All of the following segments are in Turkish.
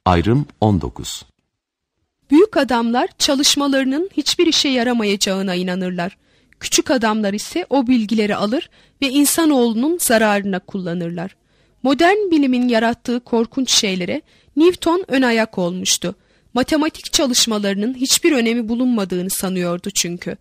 Ayrım 19. Büyük adamlar çalışmalarının hiçbir işe yaramayacağına inanırlar. Küçük adamlar ise o bilgileri alır ve insanoğlunun zararına kullanırlar. Modern bilimin yarattığı korkunç şeylere Newton ön ayak olmuştu. Matematik çalışmalarının hiçbir önemi bulunmadığını sanıyordu çünkü.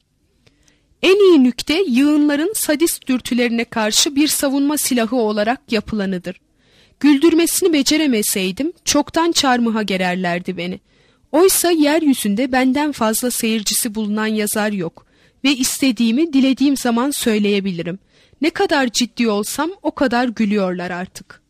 En iyi nükte yığınların sadist dürtülerine karşı bir savunma silahı olarak yapılanıdır. Güldürmesini beceremeseydim çoktan çarmıha gererlerdi beni. Oysa yeryüzünde benden fazla seyircisi bulunan yazar yok ve istediğimi dilediğim zaman söyleyebilirim. Ne kadar ciddi olsam o kadar gülüyorlar artık.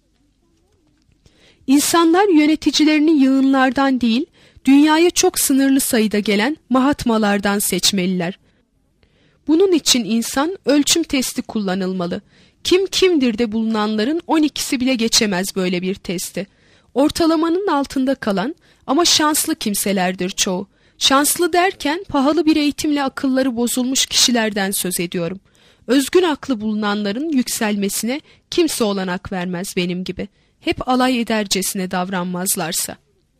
İnsanlar yöneticilerini yığınlardan değil, dünyaya çok sınırlı sayıda gelen mahatmalardan seçmeliler. Bunun için insan ölçüm testi kullanılmalı. Kim kimdir de bulunanların 12'si bile geçemez böyle bir testi. Ortalamanın altında kalan ama şanslı kimselerdir çoğu. Şanslı derken pahalı bir eğitimle akılları bozulmuş kişilerden söz ediyorum. Özgün aklı bulunanların yükselmesine kimse olanak vermez benim gibi. Hep alay edercesine davranmazlarsa.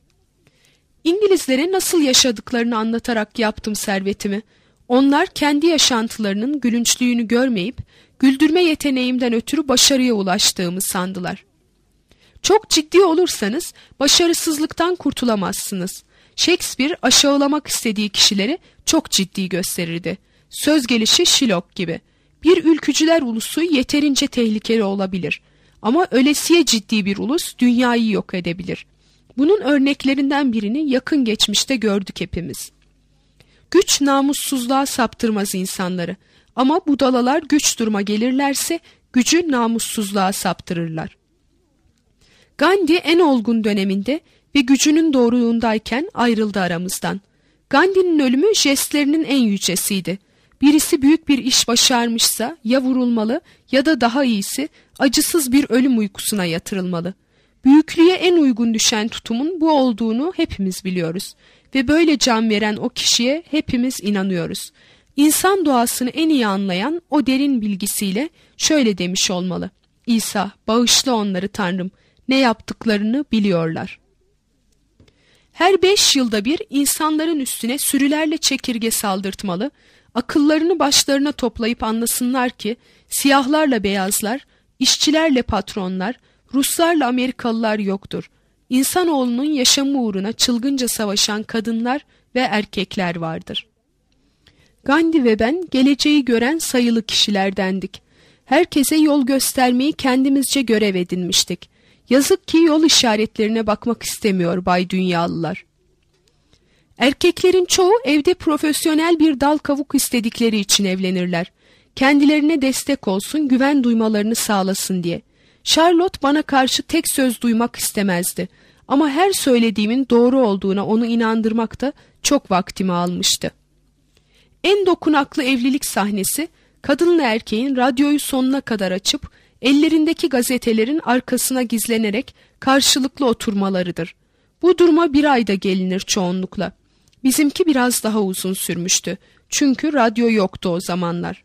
İngilizlere nasıl yaşadıklarını anlatarak yaptım servetimi. Onlar kendi yaşantılarının gülünçlüğünü görmeyip güldürme yeteneğimden ötürü başarıya ulaştığımı sandılar. Çok ciddi olursanız başarısızlıktan kurtulamazsınız. Shakespeare aşağılamak istediği kişileri çok ciddi gösterirdi. Söz gelişi Shylock gibi. Bir ülkücüler ulusu yeterince tehlikeli olabilir. Ama ölesiye ciddi bir ulus dünyayı yok edebilir. Bunun örneklerinden birini yakın geçmişte gördük hepimiz. Güç namussuzluğa saptırmaz insanları. Ama budalalar güç duruma gelirlerse gücü namussuzluğa saptırırlar. Gandhi en olgun döneminde ve gücünün doğruluğundayken ayrıldı aramızdan. Gandhi'nin ölümü jestlerinin en yücesiydi. Birisi büyük bir iş başarmışsa ya vurulmalı ya da daha iyisi acısız bir ölüm uykusuna yatırılmalı. Büyüklüğe en uygun düşen tutumun bu olduğunu hepimiz biliyoruz ve böyle can veren o kişiye hepimiz inanıyoruz. İnsan doğasını en iyi anlayan o derin bilgisiyle şöyle demiş olmalı: İsa, bağışla onları Tanrım, ne yaptıklarını biliyorlar. Her 5 yılda bir insanların üstüne sürülerle çekirge saldırtmalı, akıllarını başlarına toplayıp anlasınlar ki siyahlarla beyazlar, işçilerle patronlar, Ruslarla Amerikalılar yoktur. İnsanoğlunun yaşamı uğruna çılgınca savaşan kadınlar ve erkekler vardır. Gandhi ve ben geleceği gören sayılı kişilerdendik. Herkese yol göstermeyi kendimizce görev edinmiştik. Yazık ki yol işaretlerine bakmak istemiyor Bay Dünyalılar. Erkeklerin çoğu evde profesyonel bir dal kavuk istedikleri için evlenirler. Kendilerine destek olsun, güven duymalarını sağlasın diye. Charlotte bana karşı tek söz duymak istemezdi. Ama her söylediğimin doğru olduğuna onu inandırmak da çok vaktimi almıştı. En dokunaklı evlilik sahnesi, kadınla erkeğin radyoyu sonuna kadar açıp ellerindeki gazetelerin arkasına gizlenerek karşılıklı oturmalarıdır. Bu duruma 1 ayda gelinir çoğunlukla. Bizimki biraz daha uzun sürmüştü. Çünkü radyo yoktu o zamanlar.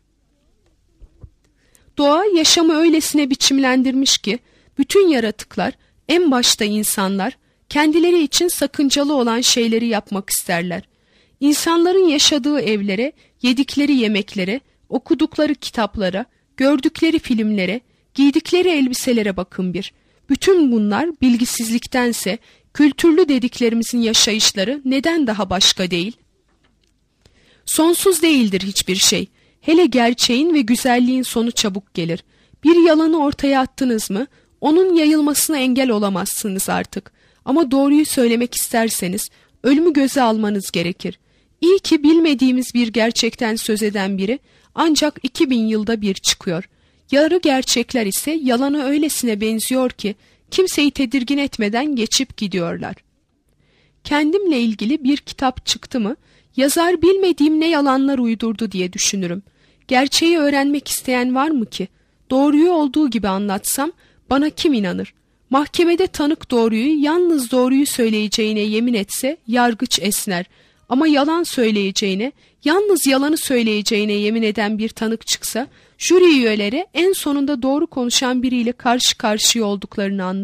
Doğa yaşamı öylesine biçimlendirmiş ki bütün yaratıklar, en başta insanlar, kendileri için sakıncalı olan şeyleri yapmak isterler. İnsanların yaşadığı evlere, yedikleri yemeklere, okudukları kitaplara, gördükleri filmlere, giydikleri elbiselere bakın bir. Bütün bunlar bilgisizliktense kültürlü dediklerimizin yaşayışları neden daha başka değil? Sonsuz değildir hiçbir şey. Hele gerçeğin ve güzelliğin sonu çabuk gelir. Bir yalanı ortaya attınız mı, onun yayılmasına engel olamazsınız artık. Ama doğruyu söylemek isterseniz ölümü göze almanız gerekir. İyi ki bilmediğimiz bir gerçekten söz eden biri ancak 2000 yılda bir çıkıyor. Yarı gerçekler ise yalana öylesine benziyor ki kimseyi tedirgin etmeden geçip gidiyorlar. Kendimle ilgili bir kitap çıktı mı, yazar bilmediğim ne yalanlar uydurdu diye düşünürüm. Gerçeği öğrenmek isteyen var mı ki? Doğruyu olduğu gibi anlatsam bana kim inanır? Mahkemede tanık yalnız doğruyu söyleyeceğine yemin etse yargıç esner. Ama yalan söyleyeceğine, yalnız yalanı söyleyeceğine yemin eden bir tanık çıksa, jüri üyeleri en sonunda doğru konuşan biriyle karşı karşıya olduklarını anlar,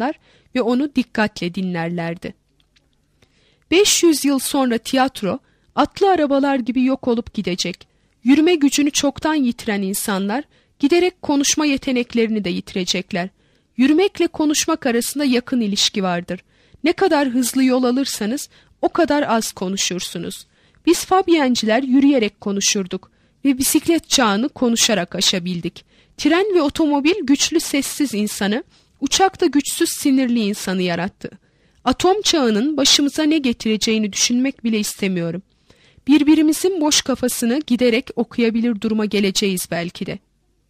ve onu dikkatle dinlerlerdi. 500 yıl sonra tiyatro, atlı arabalar gibi yok olup gidecek. Yürüme gücünü çoktan yitiren insanlar, giderek konuşma yeteneklerini de yitirecekler. Yürümekle konuşmak arasında yakın ilişki vardır. Ne kadar hızlı yol alırsanız, o kadar az konuşursunuz. Biz Fabyenciler yürüyerek konuşurduk ve bisiklet çağını konuşarak aşabildik. Tren ve otomobil güçlü sessiz insanı, uçak da güçsüz sinirli insanı yarattı. Atom çağının başımıza ne getireceğini düşünmek bile istemiyorum. Birbirimizin boş kafasını giderek okuyabilir duruma geleceğiz belki de.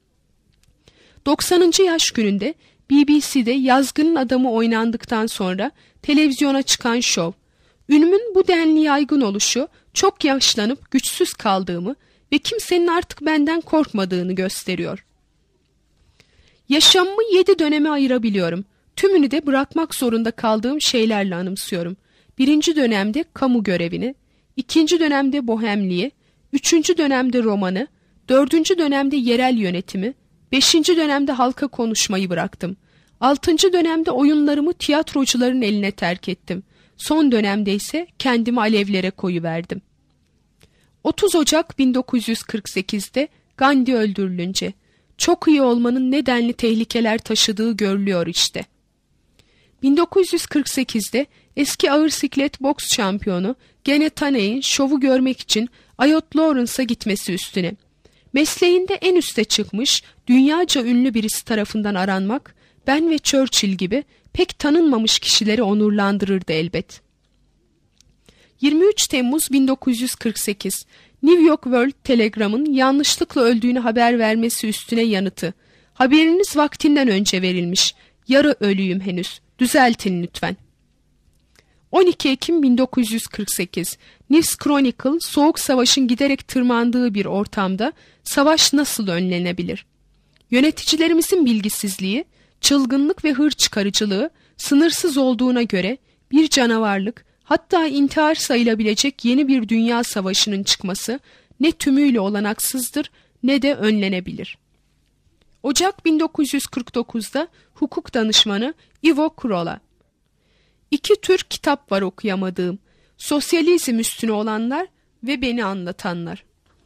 90. yaş gününde BBC'de Yazgının Adamı oynandıktan sonra televizyona çıkan şov, ünümün bu denli yaygın oluşu çok yaşlanıp güçsüz kaldığımı ve kimsenin artık benden korkmadığını gösteriyor. Yaşamımı 7 döneme ayırabiliyorum. Tümünü de bırakmak zorunda kaldığım şeylerle anımsıyorum. 1. dönemde kamu görevini, 2. dönemde bohemliği, 3. dönemde romanı, 4. dönemde yerel yönetimi, 5. dönemde halka konuşmayı bıraktım. 6. dönemde oyunlarımı tiyatrocuların eline terk ettim. Son dönemde ise kendimi alevlere koyuverdim. 30 Ocak 1948'de Gandhi öldürülünce çok iyi olmanın ne denli tehlikeler taşıdığı görülüyor işte. 1948'de eski ağır siklet boks şampiyonu Gene Taney'in şovu görmek için Ayot Lawrence'a gitmesi üstüne. Mesleğinde en üste çıkmış, dünyaca ünlü birisi tarafından aranmak, ben ve Churchill gibi pek tanınmamış kişileri onurlandırırdı elbet. 23 Temmuz 1948, New York World Telegram'ın yanlışlıkla öldüğünü haber vermesi üstüne yanıtı. Haberiniz vaktinden önce verilmiş, yarı ölüyüm henüz, düzeltin lütfen. 12 Ekim 1948, News Chronicle, Soğuk Savaş'ın giderek tırmandığı bir ortamda savaş nasıl önlenebilir? Yöneticilerimizin bilgisizliği, çılgınlık ve hır çıkarıcılığı sınırsız olduğuna göre bir canavarlık, hatta intihar sayılabilecek yeni bir dünya savaşının çıkması ne tümüyle olanaksızdır ne de önlenebilir. Ocak 1949'da hukuk danışmanı Ivo Kurola. 2 tür kitap var okuyamadığım. Sosyalizm üstüne olanlar ve beni anlatanlar.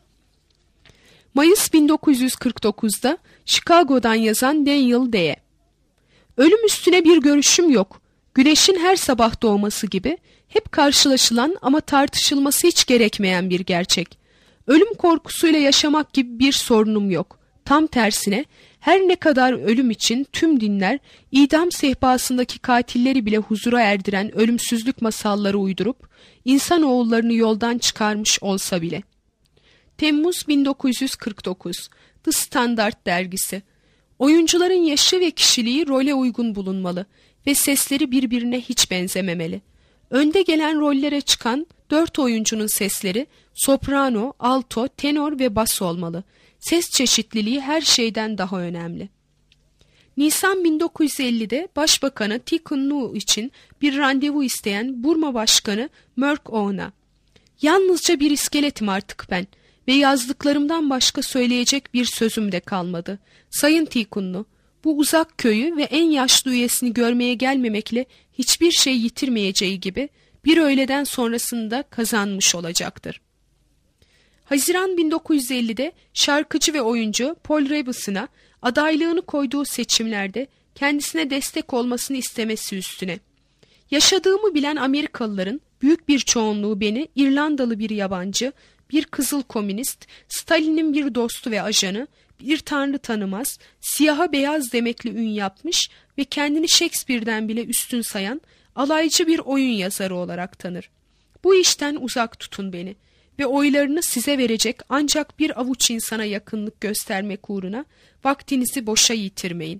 Mayıs 1949'da Chicago'dan yazan Daniel D. Ölüm üstüne bir görüşüm yok. Güneşin her sabah doğması gibi hep karşılaşılan ama tartışılması hiç gerekmeyen bir gerçek. Ölüm korkusuyla yaşamak gibi bir sorunum yok. Tam tersine her ne kadar ölüm için tüm dinler idam sehpasındaki katilleri bile huzura erdiren ölümsüzlük masalları uydurup insanoğullarını yoldan çıkarmış olsa bile. Temmuz 1949, The Standard dergisi. Oyuncuların yaşı ve kişiliği role uygun bulunmalı ve sesleri birbirine hiç benzememeli. Önde gelen rollere çıkan 4 oyuncunun sesleri soprano, alto, tenor ve bas olmalı. Ses çeşitliliği her şeyden daha önemli. Nisan 1950'de Başbakanı Thich Nhat için bir randevu isteyen Burma Başkanı Merk Aun'a, "Yalnızca bir iskeletim artık ben ve yazdıklarımdan başka söyleyecek bir sözüm de kalmadı. Sayın Thich Nhat, bu uzak köyü ve en yaşlı üyesini görmeye gelmemekle hiçbir şey yitirmeyeceği gibi bir öğleden sonrasında kazanmış olacaktır." Haziran 1950'de şarkıcı ve oyuncu Paul Robeson'a adaylığını koyduğu seçimlerde kendisine destek olmasını istemesi üstüne. Yaşadığımı bilen Amerikalıların büyük bir çoğunluğu beni İrlandalı bir yabancı, bir kızıl komünist, Stalin'in bir dostu ve ajanı, bir tanrı tanımaz, siyaha beyaz demekli ün yapmış ve kendini Shakespeare'den bile üstün sayan alaycı bir oyun yazarı olarak tanır. Bu işten uzak tutun beni ve oylarını size verecek ancak bir avuç insana yakınlık göstermek uğruna vaktinizi boşa yitirmeyin.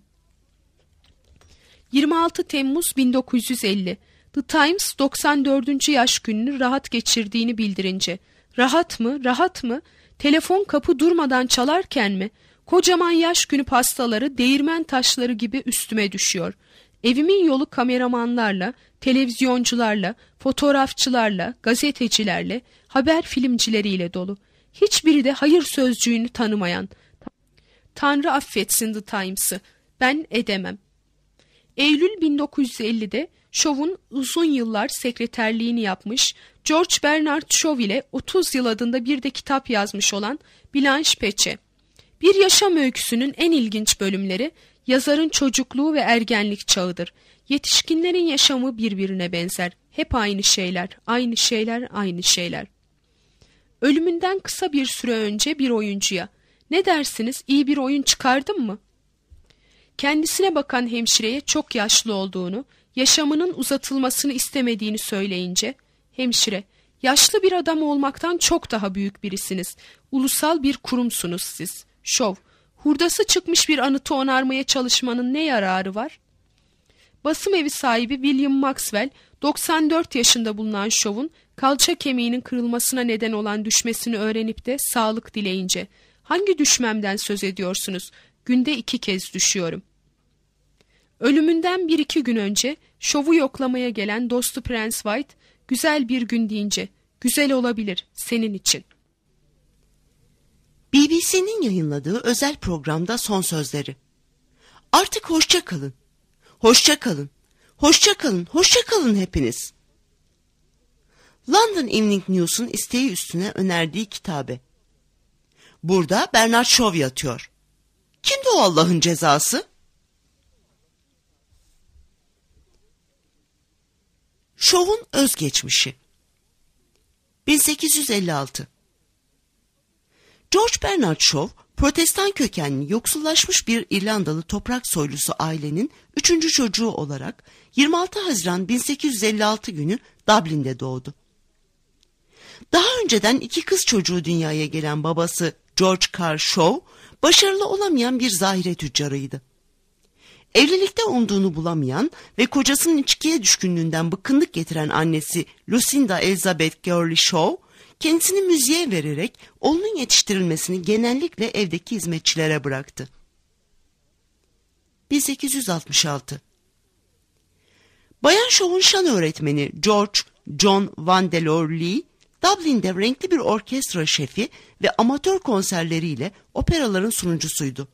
26 Temmuz 1950, The Times 94. yaş gününü rahat geçirdiğini bildirince, rahat mı, rahat mı, telefon kapı durmadan çalarken mi, kocaman yaş günü pastaları değirmen taşları gibi üstüme düşüyor. Evimin yolu kameramanlarla, televizyoncularla, fotoğrafçılarla, gazetecilerle, haber filmcileriyle dolu. Hiçbiri de hayır sözcüğünü tanımayan. Tanrı affetsin The Times'ı. Ben edemem. Eylül 1950'de Shaw'un uzun yıllar sekreterliğini yapmış, George Bernard Shaw ile 30 Yıl adında bir de kitap yazmış olan Blanche Peçe. Bir yaşam öyküsünün en ilginç bölümleri yazarın çocukluğu ve ergenlik çağıdır. Yetişkinlerin yaşamı birbirine benzer. Hep aynı şeyler, aynı şeyler, aynı şeyler. Ölümünden kısa bir süre önce bir oyuncuya, "Ne dersiniz, iyi bir oyun çıkardım mı?" Kendisine bakan hemşireye çok yaşlı olduğunu, yaşamının uzatılmasını istemediğini söyleyince, hemşire, "Yaşlı bir adam olmaktan çok daha büyük birisiniz. Ulusal bir kurumsunuz siz." Shaw, "Hurdası çıkmış bir anıtı onarmaya çalışmanın ne yararı var?" Basım evi sahibi William Maxwell, 94 yaşında bulunan Shaw'un kalça kemiğinin kırılmasına neden olan düşmesini öğrenip de sağlık dileyince, "Hangi düşmemden söz ediyorsunuz? Günde 2 kez düşüyorum." Ölümünden 1-2 gün önce Shaw'u yoklamaya gelen dostu Prens White, güzel bir gün deyince, "Güzel olabilir, senin için." BBC'nin yayınladığı özel programda son sözleri. Artık hoşça kalın. Hoşça kalın. Hoşça kalın. Hoşça kalın hepiniz. London Evening News'un isteği üstüne önerdiği kitabe. Burada Bernard Shaw yatıyor. Kimdi o Allah'ın cezası? Shaw'un özgeçmişi. 1856. George Bernard Shaw, Protestan kökenli yoksullaşmış bir İrlandalı toprak soylusu ailenin 3. çocuğu olarak 26 Haziran 1856 günü Dublin'de doğdu. Daha önceden 2 kız çocuğu dünyaya gelen babası George Carr Shaw, başarılı olamayan bir zahire tüccarıydı. Evlilikte umduğunu bulamayan ve kocasının içkiye düşkünlüğünden bıkkınlık getiren annesi Lucinda Elizabeth Gurley Shaw, kendisini müziğe vererek oğlunun yetiştirilmesini genellikle evdeki hizmetçilere bıraktı. 1866. Bayan Shaw'un şan öğretmeni George John Vandeleur Lee, Dublin'de renkli bir orkestra şefi ve amatör konserleriyle operaların sunucusuydu.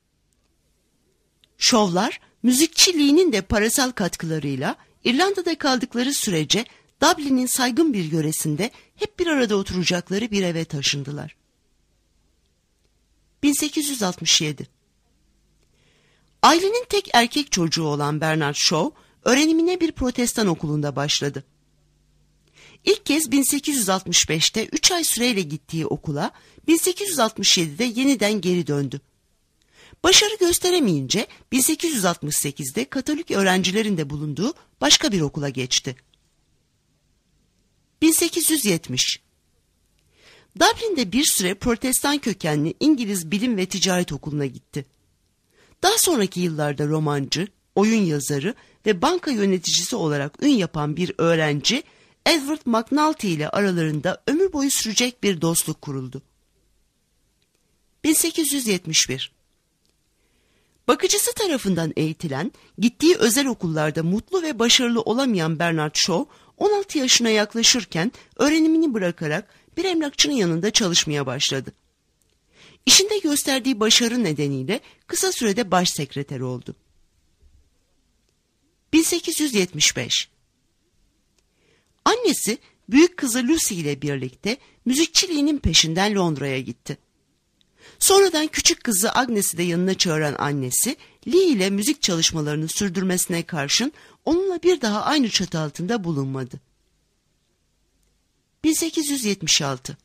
Shaw'lar, müzikçi Lee'nin de parasal katkılarıyla İrlanda'da kaldıkları sürece Dublin'in saygın bir yöresinde hep bir arada oturacakları bir eve taşındılar. 1867. Ailenin tek erkek çocuğu olan Bernard Shaw, öğrenimine bir Protestan okulunda başladı. İlk kez 1865'te 3 ay süreyle gittiği okula 1867'de yeniden geri döndü. Başarı gösteremeyince 1868'de Katolik öğrencilerin de bulunduğu başka bir okula geçti. 1870. Dublin'de bir süre Protestan kökenli İngiliz Bilim ve Ticaret Okulu'na gitti. Daha sonraki yıllarda romancı, oyun yazarı ve banka yöneticisi olarak ün yapan bir öğrenci Edward McNulty ile aralarında ömür boyu sürecek bir dostluk kuruldu. 1871. Bakıcısı tarafından eğitilen, gittiği özel okullarda mutlu ve başarılı olamayan Bernard Shaw, 16 yaşına yaklaşırken öğrenimini bırakarak bir emlakçının yanında çalışmaya başladı. İşinde gösterdiği başarı nedeniyle kısa sürede başsekreter oldu. 1875. Annesi büyük kızı Lucy ile birlikte müzikçiliğinin peşinden Londra'ya gitti. Sonradan küçük kızı Agnes'i de yanına çağıran annesi, Lee ile müzik çalışmalarını sürdürmesine karşın onunla bir daha aynı çatı altında bulunmadı. 1876.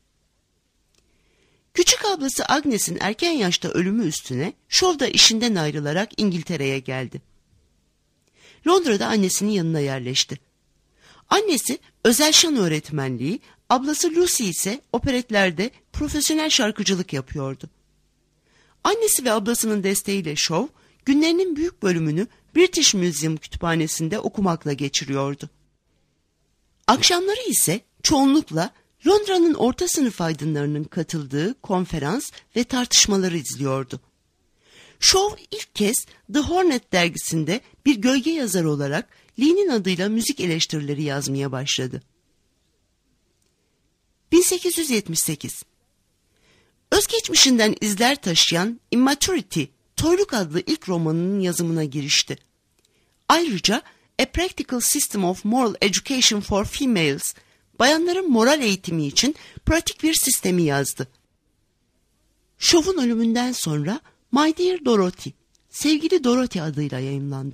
Küçük ablası Agnes'in erken yaşta ölümü üstüne Shaw da işinden ayrılarak İngiltere'ye geldi. Londra'da annesinin yanına yerleşti. Annesi özel şan öğretmenliği, ablası Lucy ise operetlerde profesyonel şarkıcılık yapıyordu. Annesi ve ablasının desteğiyle Shaw, günlerinin büyük bölümünü British Museum kütüphanesinde okumakla geçiriyordu. Akşamları ise çoğunlukla Londra'nın orta sınıf aydınlarının katıldığı konferans ve tartışmaları izliyordu. Shaw ilk kez The Hornet dergisinde bir gölge yazar olarak Lee'nin adıyla müzik eleştirileri yazmaya başladı. 1878. Özgeçmişinden izler taşıyan Immaturity, Toyluk adlı ilk romanının yazımına girişti. Ayrıca A Practical System of Moral Education for Females, bayanların moral eğitimi için pratik bir sistemi yazdı. Shaw'un ölümünden sonra My Dear Dorothy, Sevgili Dorothy adıyla yayımlandı.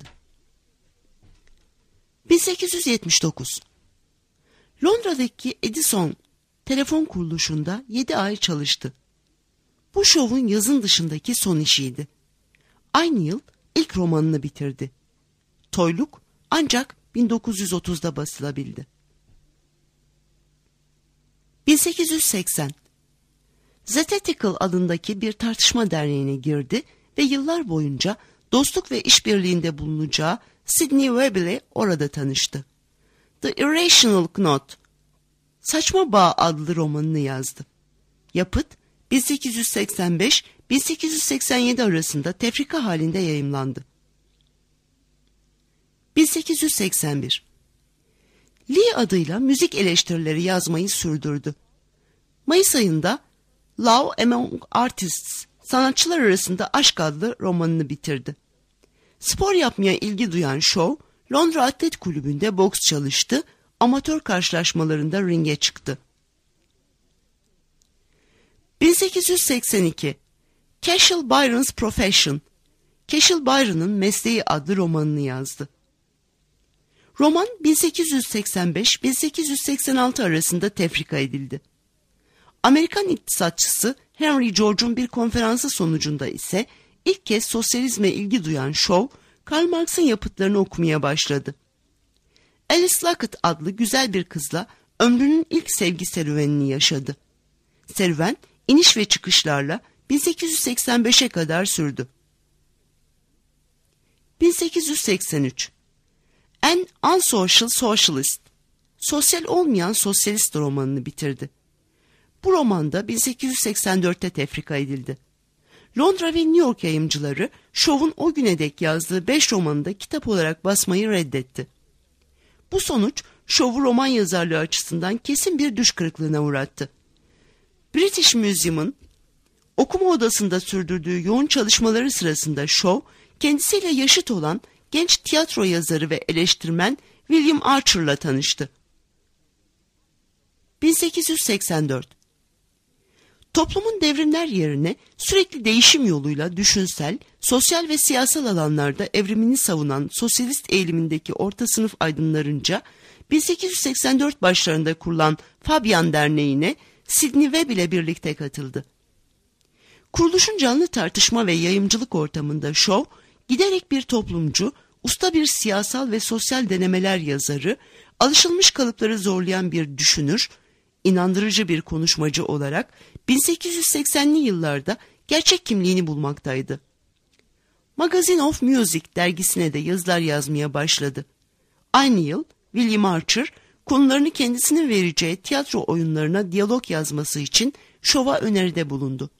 1879. Londra'daki Edison telefon kuruluşunda 7 ay çalıştı. Bu Shaw'un yazın dışındaki son işiydi. Aynı yıl ilk romanını bitirdi. Toyluk ancak 1930'da basılabildi. 1880. Zetical adındaki bir tartışma derneğine girdi ve yıllar boyunca dostluk ve işbirliğinde bulunacağı Sidney Webb ile orada tanıştı. The Irrational Knot, Saçma Bağ adlı romanını yazdı. Yapıt 1885-1887 arasında tefrika halinde yayımlandı. 1881. Lee adıyla müzik eleştirileri yazmayı sürdürdü. Mayıs ayında Love Among Artists, Sanatçılar Arasında Aşk adlı romanını bitirdi. Spor yapmaya ilgi duyan Shaw, Londra Atlet Kulübü'nde boks çalıştı, amatör karşılaşmalarında ringe çıktı. 1882. Cashel Byron's Profession, Cashel Byron'ın Mesleği adlı romanını yazdı. Roman 1885-1886 arasında tefrika edildi. Amerikan iktisatçısı Henry George'un bir konferansı sonucunda ise ilk kez sosyalizme ilgi duyan Shaw, Karl Marx'ın yapıtlarını okumaya başladı. Alice Lockett adlı güzel bir kızla ömrünün ilk sevgi serüvenini yaşadı. Serüven iniş ve çıkışlarla 1885'e kadar sürdü. 1883. An Unsocial Socialist, Sosyal Olmayan Sosyalist romanını bitirdi. Bu romanda 1884'te tefrika edildi. Londra ve New York yayımcıları Shaw'un o güne dek yazdığı 5 romanı da kitap olarak basmayı reddetti. Bu sonuç Shaw'u roman yazarlığı açısından kesin bir düş kırıklığına uğrattı. British Museum'un okuma odasında sürdürdüğü yoğun çalışmaları sırasında Shaw, kendisiyle yaşıt olan genç tiyatro yazarı ve eleştirmen William Archer'la tanıştı. 1884. Toplumun devrimler yerine sürekli değişim yoluyla düşünsel, sosyal ve siyasal alanlarda evrimini savunan sosyalist eğilimindeki orta sınıf aydınlarınca 1884 başlarında kurulan Fabian Derneği'ne Sidney Webb ile birlikte katıldı. Kuruluşun canlı tartışma ve yayımcılık ortamında Shaw, giderek bir toplumcu, usta bir siyasal ve sosyal denemeler yazarı, alışılmış kalıpları zorlayan bir düşünür, inandırıcı bir konuşmacı olarak 1880'li yıllarda gerçek kimliğini bulmaktaydı. Magazine of Music dergisine de yazılar yazmaya başladı. Aynı yıl William Archer, konularını kendisinin vereceği tiyatro oyunlarına diyalog yazması için Shaw'a öneride bulundu.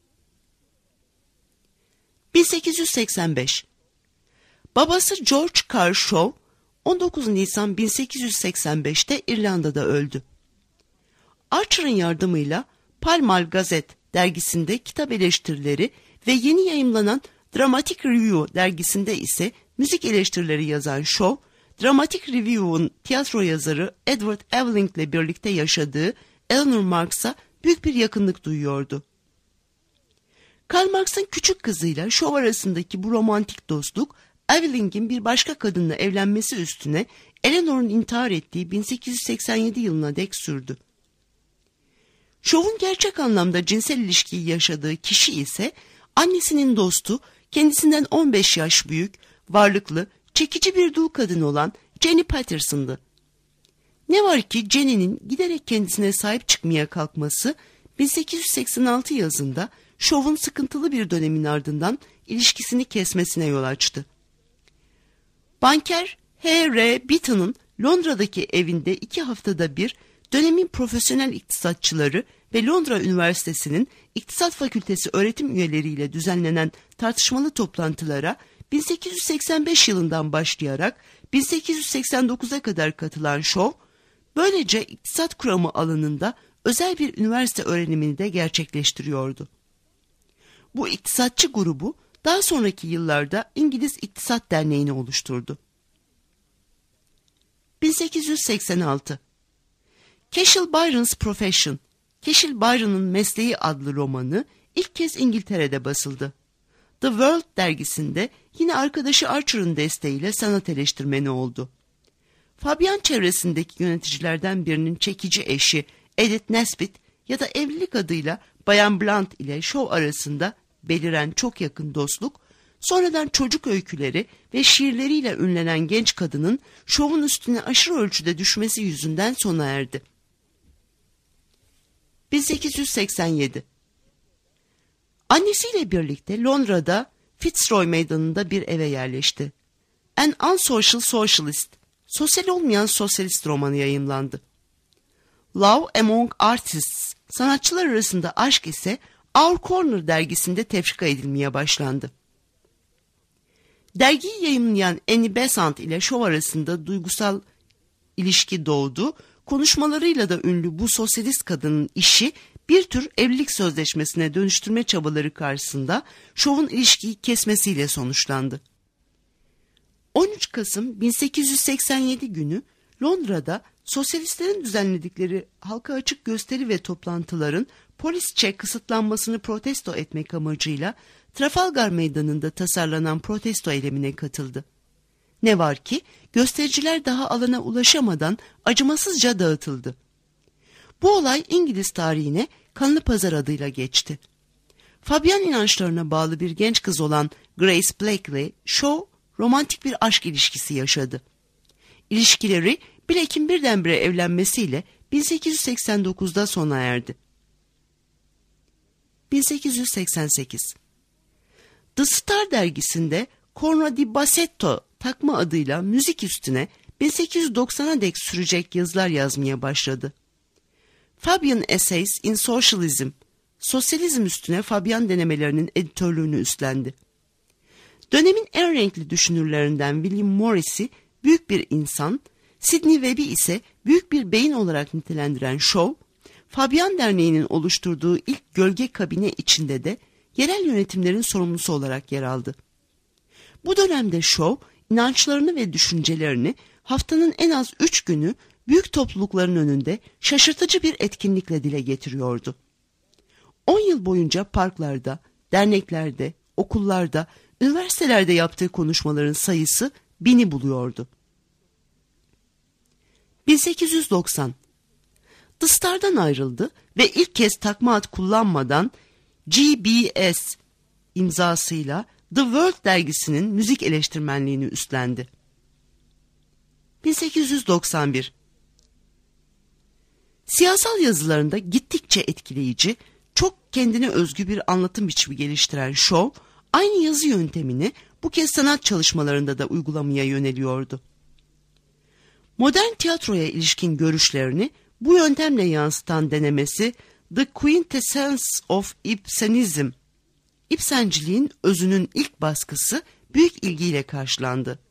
1885. Babası George Carr Shaw, 19 Nisan 1885'te İrlanda'da öldü. Archer'ın yardımıyla Pall Mall Gazette dergisinde kitap eleştirileri ve yeni yayımlanan Dramatic Review dergisinde ise müzik eleştirileri yazan Shaw, Dramatic Review'un tiyatro yazarı Edward Aveling ile birlikte yaşadığı Eleanor Marx'a büyük bir yakınlık duyuyordu. Karl Marx'ın küçük kızıyla Shaw arasındaki bu romantik dostluk, Aveling'in bir başka kadınla evlenmesi üstüne Eleanor'un intihar ettiği 1887 yılına dek sürdü. Shaw'un gerçek anlamda cinsel ilişkiyi yaşadığı kişi ise annesinin dostu, kendisinden 15 yaş büyük, varlıklı, çekici bir dul kadın olan Jenny Patterson'dı. Ne var ki Jenny'nin giderek kendisine sahip çıkmaya kalkması 1886 yazında Shaw'un sıkıntılı bir dönemin ardından ilişkisini kesmesine yol açtı. Banker H.R. Beaton'un Londra'daki evinde 2 haftada bir dönemin profesyonel iktisatçıları ve Londra Üniversitesi'nin İktisat Fakültesi öğretim üyeleriyle düzenlenen tartışmalı toplantılara 1885 yılından başlayarak 1889'a kadar katılan Shaw, böylece iktisat kuramı alanında özel bir üniversite öğrenimini de gerçekleştiriyordu. Bu iktisatçı grubu daha sonraki yıllarda İngiliz İktisat Derneği'ni oluşturdu. 1886 Cecil Byron's Profession, Cecil Byron'ın Mesleği adlı romanı ilk kez İngiltere'de basıldı. The World dergisinde yine arkadaşı Archer'ın desteğiyle sanat eleştirmeni oldu. Fabian çevresindeki yöneticilerden birinin çekici eşi Edith Nesbit ya da evlilik adıyla Bayan Blunt ile Shaw arasında beliren çok yakın dostluk, sonradan çocuk öyküleri ve şiirleriyle ünlenen genç kadının Shaw'un üstüne aşırı ölçüde düşmesi yüzünden sona erdi. 1887 Annesiyle birlikte Londra'da Fitzroy Meydanı'nda bir eve yerleşti. An Unsocial Socialist, sosyal olmayan sosyalist romanı yayımlandı. Love Among Artists, sanatçılar arasında aşk ise Our Corner dergisinde tefrika edilmeye başlandı. Dergiyi yayımlayan Annie Besant ile Shaw arasında duygusal ilişki doğdu. Konuşmalarıyla da ünlü bu sosyalist kadının işi bir tür evlilik sözleşmesine dönüştürme çabaları karşısında Shaw'un ilişkiyi kesmesiyle sonuçlandı. 13 Kasım 1887 günü Londra'da sosyalistlerin düzenledikleri halka açık gösteri ve toplantıların polisçe kısıtlanmasını protesto etmek amacıyla Trafalgar Meydanı'nda tasarlanan protesto eylemine katıldı. Ne var ki göstericiler daha alana ulaşamadan acımasızca dağıtıldı. Bu olay İngiliz tarihine Kanlı Pazar adıyla geçti. Fabian inançlarına bağlı bir genç kız olan Grace Blakeley, Shaw romantik bir aşk ilişkisi yaşadı. İlişkileri Blake'in birdenbire evlenmesiyle 1889'da sona erdi. 1888 The Star dergisinde Corno di Bassetto takma adıyla müzik üstüne 1890'a dek sürecek yazılar yazmaya başladı. Fabian Essays in Socialism, sosyalizm üstüne Fabian denemelerinin editörlüğünü üstlendi. Dönemin en renkli düşünürlerinden William Morris'i büyük bir insan, Sidney Webbe'i ise büyük bir beyin olarak nitelendiren Shaw, Fabian Derneği'nin oluşturduğu ilk gölge kabine içinde de yerel yönetimlerin sorumlusu olarak yer aldı. Bu dönemde Shaw, inançlarını ve düşüncelerini haftanın en az 3 günü büyük toplulukların önünde şaşırtıcı bir etkinlikle dile getiriyordu. 10 yıl boyunca parklarda, derneklerde, okullarda, üniversitelerde yaptığı konuşmaların sayısı 1000'i buluyordu. 1890 The Star'dan ayrıldı ve ilk kez takma ad kullanmadan GBS imzasıyla The World dergisinin müzik eleştirmenliğini üstlendi. 1891 Siyasal yazılarında gittikçe etkileyici, çok kendine özgü bir anlatım biçimi geliştiren Shaw, aynı yazı yöntemini bu kez sanat çalışmalarında da uygulamaya yöneliyordu. Modern tiyatroya ilişkin görüşlerini bu yöntemle yansıtan denemesi The Quintessence of Ibsenism, İbsenciliğin özünün ilk baskısı büyük ilgiyle karşılandı.